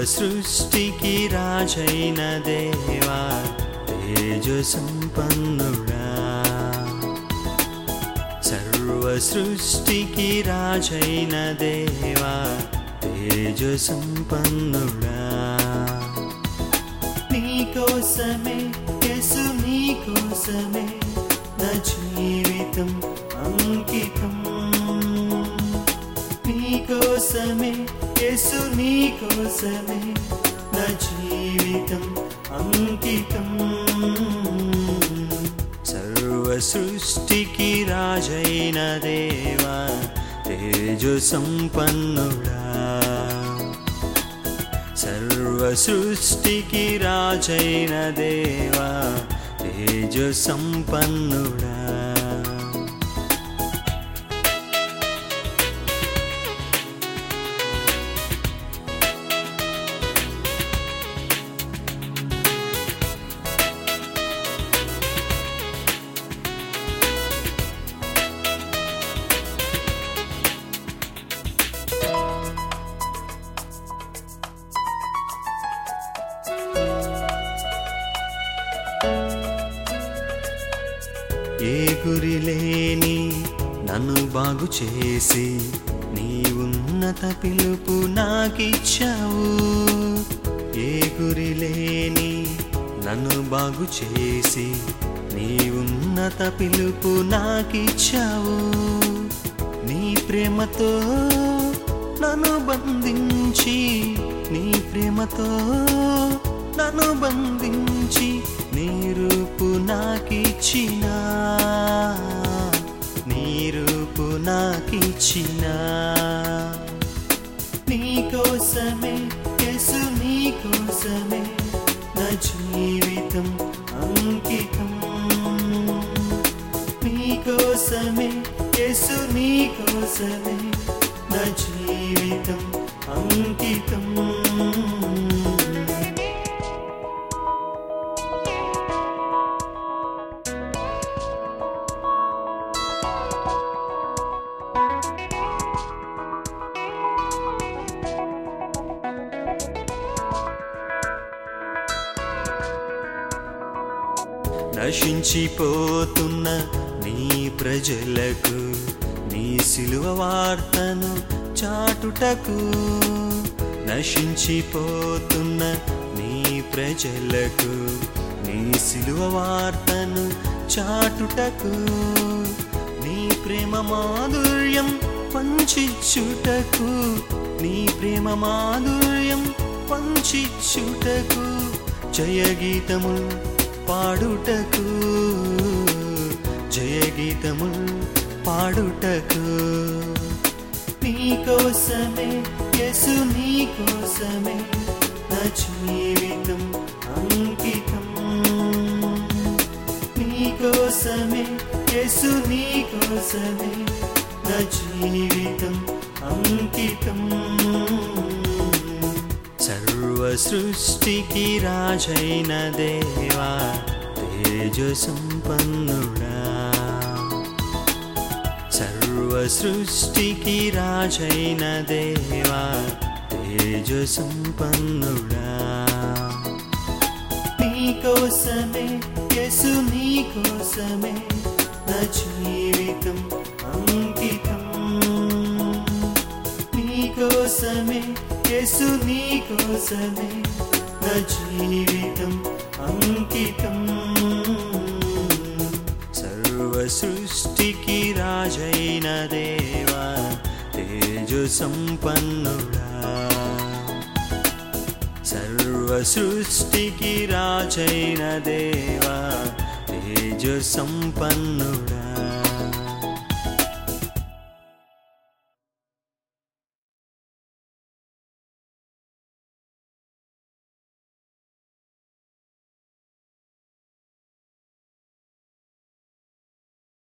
సృష్టికి రాజైన దేవా తేజ సంపన్నుడా సర్వ సృష్టికి రాజైన దేవా తేజ సంపన్నుడా నీకోసమే యేసు నీకోసమే నా జీవితం అంకితం నీకోసమే యేసు నీకోసమే నా జీవితం అంకితం సర్వ సృష్టికి రాజైన దేవా తేజ సంపన్నుడా సర్వ సృష్టికి రాజైన దేవా తేజ సంపన్నుడా ఏ గురి లేని నన్ను బాగు చేసి నీ ఉన్నత పిలుపు నాకిచ్చావు ఏ గురి లేని నన్ను బాగు చేసి నీ ఉన్నత పిలుపు నాకిచ్చావు నీ ప్రేమతో నన్ను బంధించి నీ ప్రేమతో నన్ను బంధించి నీ రూపు నాకిచ్చినా నీ రూపు నాకిచ్చినా నీకోసమే యేసు నీకోసమే నా జీవితం అంకితం నీకోసమే యేసు నీకోసమే నా జీవితం అంకితం నశించిపోతున్న నీ ప్రజలకు నీ సిలువ వార్తను చాటుటకు నశించిపోతున్న నీ ప్రజలకు నీ సిలువ వార్తను చాటుటకు నీ ప్రేమ మాధుర్యం పంచిచ్చుటకు నీ ప్రేమ మాధుర్యం పంచిచ్చుటకు జయగీతములు పాడుటకు జయగీతములు పాడుటకు నీకోసమే యేసు నీకోసమే నా జీవితం అంకితం నీకోసమే యేసు నీకోసమే నా జీవితం అంకితం సర్వ సృష్టికి రాజైన దేవా తేజ సంపన్నుడా సర్వ సృష్టికి రాజైన దేవా తేజ సంపన్నుడా నీకోసమే యేసు నీకోసమే నా జీవితం అంకితం నీకోసమే యేసు నీకోసమే నా జీవితం అంకితం సర్వ సృష్టికి రాజైన దేవా తేజ సంపన్నుడా సర్వ సృష్టికి రాజైన దేవా తేజ సంపన్నుడా